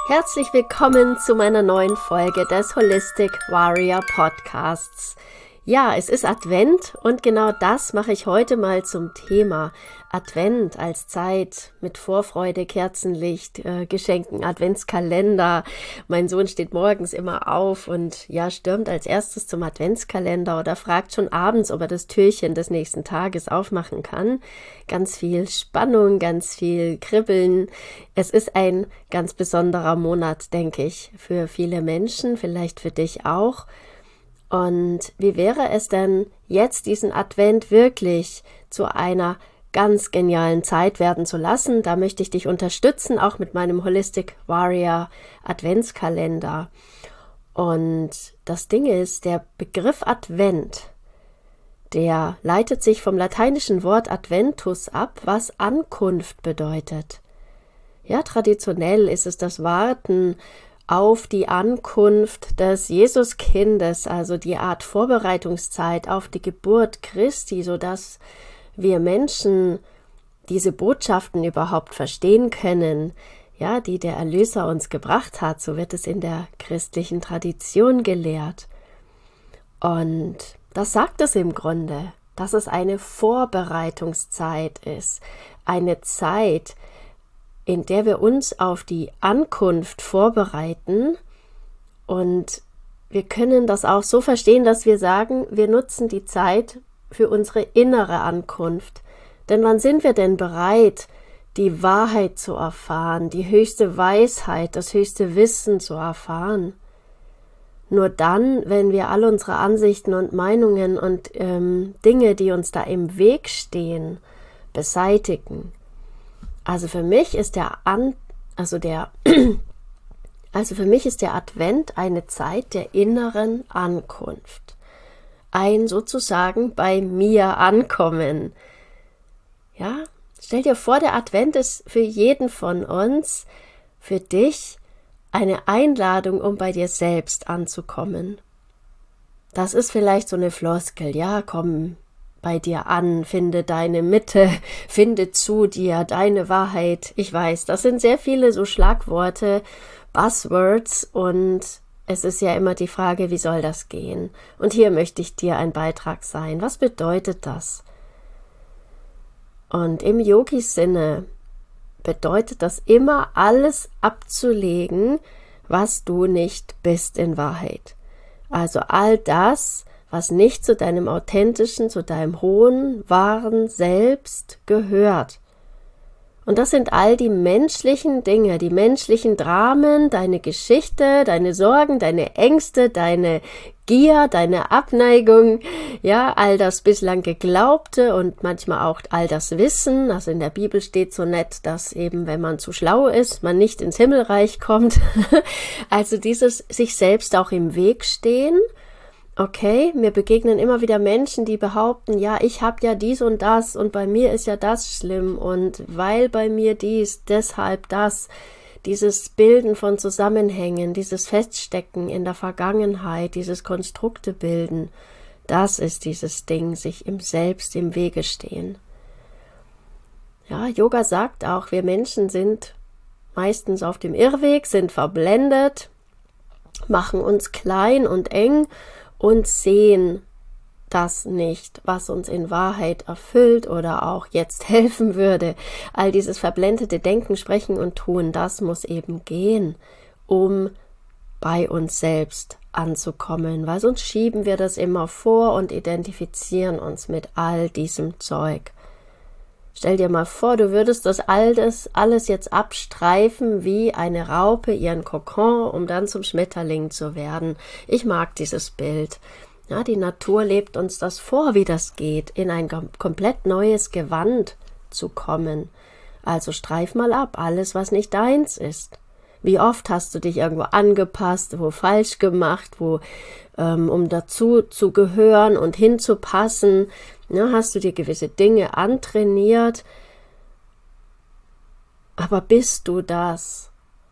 Herzlich willkommen zu meiner neuen Folge des Holistic Warrior Podcasts. Ja, es ist Advent und genau das mache ich heute mal zum Thema. Advent als Zeit mit Vorfreude, Kerzenlicht, Geschenken, Adventskalender. Mein Sohn steht morgens immer auf und ja, stürmt als erstes zum Adventskalender oder fragt schon abends, ob er das Türchen des nächsten Tages aufmachen kann. Ganz viel Spannung, ganz viel Kribbeln. Es ist ein ganz besonderer Monat, denke ich, für viele Menschen, vielleicht für dich auch. Und wie wäre es denn, jetzt diesen Advent wirklich zu einer ganz genialen Zeit werden zu lassen? Da möchte ich dich unterstützen, auch mit meinem Holistic Warrior Adventskalender. Und das Ding ist, der Begriff Advent, der leitet sich vom lateinischen Wort Adventus ab, was Ankunft bedeutet. Ja, traditionell ist es das Warten auf die Ankunft des Jesuskindes, also die Art Vorbereitungszeit auf die Geburt Christi, sodass wir Menschen diese Botschaften überhaupt verstehen können, ja, die der Erlöser uns gebracht hat. So wird es in der christlichen Tradition gelehrt. Und das sagt es im Grunde, dass es eine Vorbereitungszeit ist, eine Zeit, in der wir uns auf die Ankunft vorbereiten, und wir können das auch so verstehen, dass wir sagen, wir nutzen die Zeit für unsere innere Ankunft. Denn wann sind wir denn bereit, die Wahrheit zu erfahren, die höchste Weisheit, das höchste Wissen zu erfahren? Nur dann, wenn wir all unsere Ansichten und Meinungen und Dinge, die uns da im Weg stehen, beseitigen. Also für mich ist der Advent eine Zeit der inneren Ankunft. Ein sozusagen bei mir ankommen. Ja, stell dir vor, der Advent ist für jeden von uns, für dich, eine Einladung, um bei dir selbst anzukommen. Das ist vielleicht so eine Floskel, ja, komm bei dir an, finde deine Mitte, finde zu dir deine Wahrheit. Ich weiß, das sind sehr viele so Schlagworte, Buzzwords, und es ist ja immer die Frage, wie soll das gehen? Und hier möchte ich dir ein Beitrag sein. Was bedeutet das? Und im Yogi-Sinne bedeutet das immer, alles abzulegen, was du nicht bist in Wahrheit. Also all das, was nicht zu deinem authentischen, zu deinem hohen, wahren Selbst gehört. Und das sind all die menschlichen Dinge, die menschlichen Dramen, deine Geschichte, deine Sorgen, deine Ängste, deine Gier, deine Abneigung, ja, all das bislang Geglaubte und manchmal auch all das Wissen. Also in der Bibel steht so nett, dass eben, wenn man zu schlau ist, man nicht ins Himmelreich kommt. Also dieses sich selbst auch im Weg stehen. Okay, mir begegnen immer wieder Menschen, die behaupten, ja, ich habe ja dies und das und bei mir ist ja das schlimm und weil bei mir dies, deshalb das, dieses Bilden von Zusammenhängen, dieses Feststecken in der Vergangenheit, dieses Konstrukte bilden, das ist dieses Ding, sich im Selbst im Wege stehen. Ja, Yoga sagt auch, wir Menschen sind meistens auf dem Irrweg, sind verblendet, machen uns klein und eng und sehen das nicht, was uns in Wahrheit erfüllt oder auch jetzt helfen würde. All dieses verblendete Denken, Sprechen und Tun, das muss eben gehen, um bei uns selbst anzukommen, weil sonst schieben wir das immer vor und identifizieren uns mit all diesem Zeug. Stell dir mal vor, du würdest das alles jetzt abstreifen wie eine Raupe ihren Kokon, um dann zum Schmetterling zu werden. Ich mag dieses Bild. Ja, die Natur lebt uns das vor, wie das geht, in ein komplett neues Gewand zu kommen. Also streif mal ab, alles, was nicht deins ist. Wie oft hast du dich irgendwo angepasst, wo falsch gemacht, um dazu zu gehören und hinzupassen, ja, hast du dir gewisse Dinge antrainiert, aber bist du das?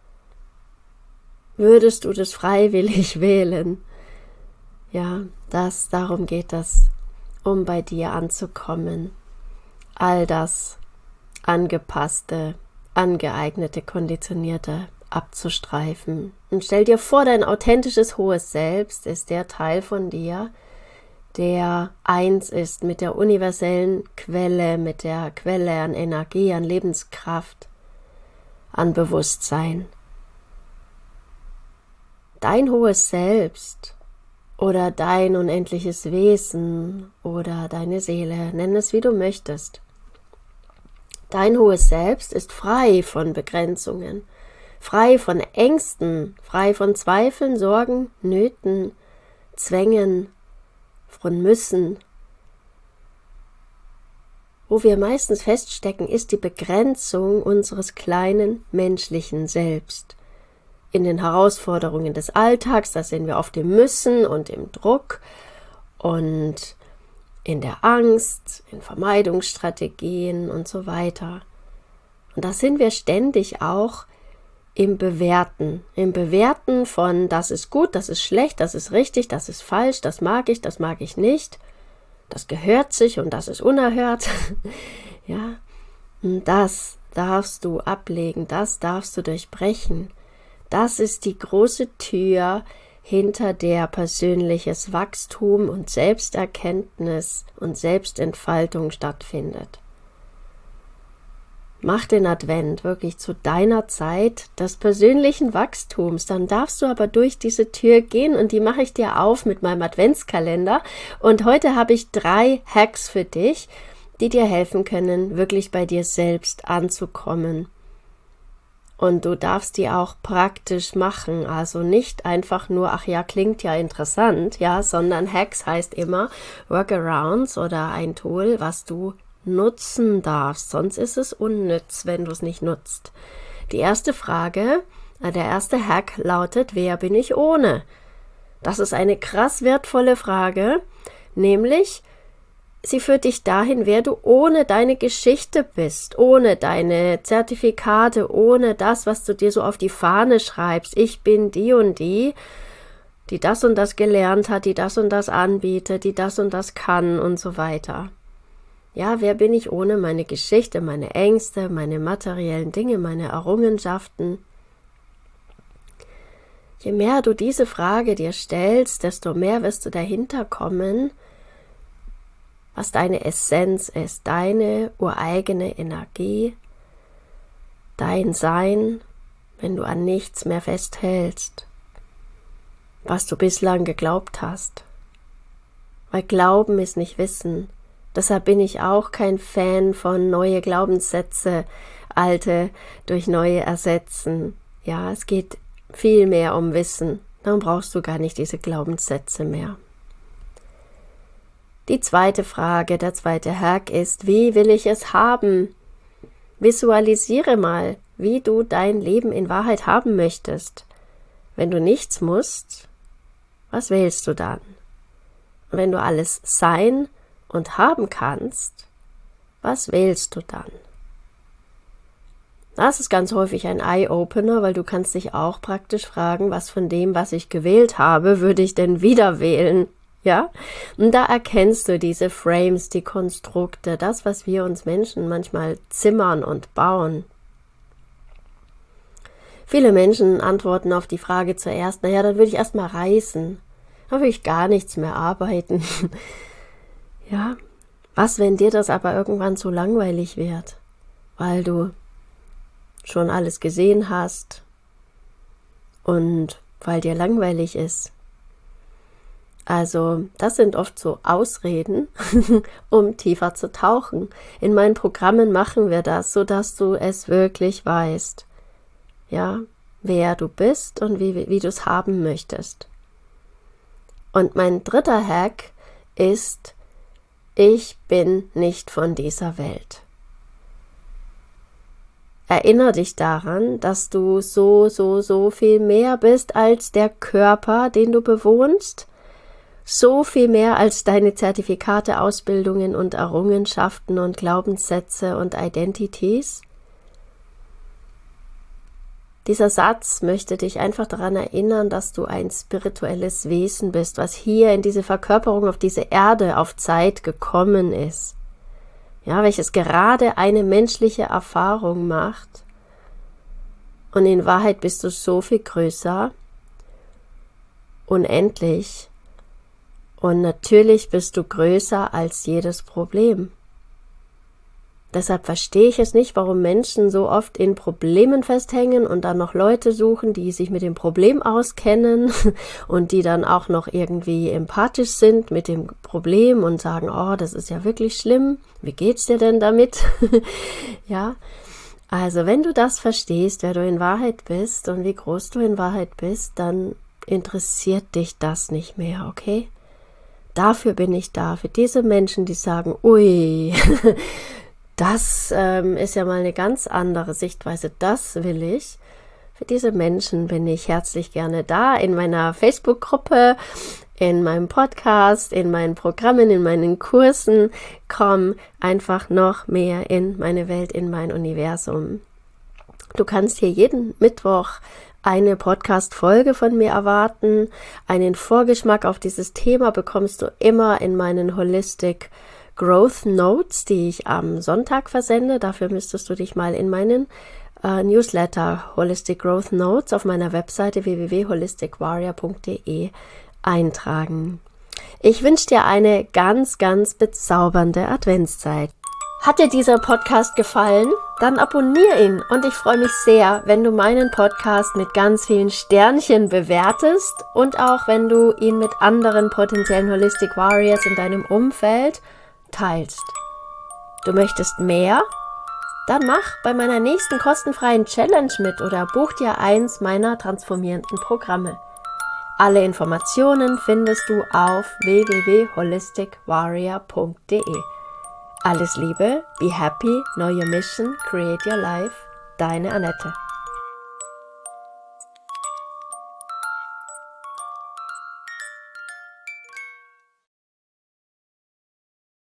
Würdest du das freiwillig wählen? Ja, darum geht es, um bei dir anzukommen. All das Angepasste, angeeignete, konditionierte abzustreifen. Und stell dir vor, dein authentisches hohes Selbst ist der Teil von dir, der eins ist mit der universellen Quelle, mit der Quelle an Energie, an Lebenskraft, an Bewusstsein. Dein hohes Selbst oder dein unendliches Wesen oder deine Seele, nenn es wie du möchtest. Dein hohes Selbst ist frei von Begrenzungen, frei von Ängsten, frei von Zweifeln, Sorgen, Nöten, Zwängen, von Müssen. Wo wir meistens feststecken, ist die Begrenzung unseres kleinen menschlichen Selbst. In den Herausforderungen des Alltags, da sind wir oft im Müssen und im Druck und in der Angst, in Vermeidungsstrategien und so weiter. Und da sind wir ständig auch im Bewerten von das ist gut, das ist schlecht, das ist richtig, das ist falsch, das mag ich nicht, das gehört sich und das ist unerhört. Ja, und das darfst du ablegen, das darfst du durchbrechen. Das ist die große Tür, hinter der persönliches Wachstum und Selbsterkenntnis und Selbstentfaltung stattfindet. Mach den Advent wirklich zu deiner Zeit des persönlichen Wachstums, dann darfst du aber durch diese Tür gehen und die mache ich dir auf mit meinem Adventskalender und heute habe ich 3 Hacks für dich, die dir helfen können, wirklich bei dir selbst anzukommen. Und du darfst die auch praktisch machen, also nicht einfach nur, ach ja, klingt ja interessant, ja, sondern Hacks heißt immer Workarounds oder ein Tool, was du nutzen darfst, sonst ist es unnütz, wenn du es nicht nutzt. Die erste Frage, der erste Hack lautet, wer bin ich ohne? Das ist eine krass wertvolle Frage, nämlich, sie führt dich dahin, wer du ohne deine Geschichte bist, ohne deine Zertifikate, ohne das, was du dir so auf die Fahne schreibst. Ich bin die und die das und das gelernt hat, die das und das anbietet, die das und das kann und so weiter. Ja, wer bin ich ohne meine Geschichte, meine Ängste, meine materiellen Dinge, meine Errungenschaften? Je mehr du diese Frage dir stellst, desto mehr wirst du dahinter kommen, was deine Essenz ist, deine ureigene Energie, dein Sein, wenn du an nichts mehr festhältst, was du bislang geglaubt hast. Weil Glauben ist nicht Wissen. Deshalb bin ich auch kein Fan von neue Glaubenssätze, alte durch neue ersetzen. Ja, es geht viel mehr um Wissen. Dann brauchst du gar nicht diese Glaubenssätze mehr. Die zweite Frage, der zweite Hack ist, wie will ich es haben? Visualisiere mal, wie du dein Leben in Wahrheit haben möchtest. Wenn du nichts musst, was wählst du dann? Und wenn du alles sein und haben kannst, was wählst du dann? Das ist ganz häufig ein Eye-Opener, weil du kannst dich auch praktisch fragen, was von dem, was ich gewählt habe, würde ich denn wieder wählen? Ja? Und da erkennst du diese Frames, die Konstrukte, das, was wir uns Menschen manchmal zimmern und bauen. Viele Menschen antworten auf die Frage zuerst, naja, dann würde ich erst mal reisen. Dann würde ich gar nichts mehr arbeiten. Ja, was, wenn dir das aber irgendwann zu langweilig wird, weil du schon alles gesehen hast und weil dir langweilig ist? Also, das sind oft so Ausreden, um tiefer zu tauchen. In meinen Programmen machen wir das, sodass du es wirklich weißt. Ja, wer du bist und wie du es haben möchtest. Und mein dritter Hack ist, ich bin nicht von dieser Welt. Erinnere dich daran, dass du so viel mehr bist als der Körper, den du bewohnst, so viel mehr als deine Zertifikate, Ausbildungen und Errungenschaften und Glaubenssätze und Identities. Dieser Satz möchte dich einfach daran erinnern, dass du ein spirituelles Wesen bist, was hier in diese Verkörperung auf diese Erde auf Zeit gekommen ist. Ja, welches gerade eine menschliche Erfahrung macht Und in Wahrheit bist du so viel größer, unendlich. Und natürlich bist du größer als jedes Problem. Deshalb verstehe ich es nicht, warum Menschen so oft in Problemen festhängen und dann noch Leute suchen, die sich mit dem Problem auskennen und die dann auch noch irgendwie empathisch sind mit dem Problem und sagen, oh, das ist ja wirklich schlimm, wie geht's dir denn damit? Ja, also wenn du das verstehst, wer du in Wahrheit bist und wie groß du in Wahrheit bist, dann interessiert dich das nicht mehr, okay? Dafür bin ich da, für diese Menschen, die sagen, ui, das ist ja mal eine ganz andere Sichtweise, das will ich. Für diese Menschen bin ich herzlich gerne da, in meiner Facebook-Gruppe, in meinem Podcast, in meinen Programmen, in meinen Kursen. Komm einfach noch mehr in meine Welt, in mein Universum. Du kannst hier jeden Mittwoch eine Podcast-Folge von mir erwarten. Einen Vorgeschmack auf dieses Thema bekommst du immer in meinen Holistic Growth Notes, die ich am Sonntag versende. Dafür müsstest du dich mal in meinen Newsletter Holistic Growth Notes auf meiner Webseite www.holisticwarrior.de eintragen. Ich wünsche dir eine ganz, ganz bezaubernde Adventszeit. Hat dir dieser Podcast gefallen? Dann abonniere ihn und ich freue mich sehr, wenn du meinen Podcast mit ganz vielen Sternchen bewertest und auch wenn du ihn mit anderen potenziellen Holistic Warriors in deinem Umfeld teilst. Du möchtest mehr? Dann mach bei meiner nächsten kostenfreien Challenge mit oder buch dir eins meiner transformierenden Programme. Alle Informationen findest du auf www.holisticwarrior.de. Alles Liebe, be happy, know your mission, create your life, deine Annette.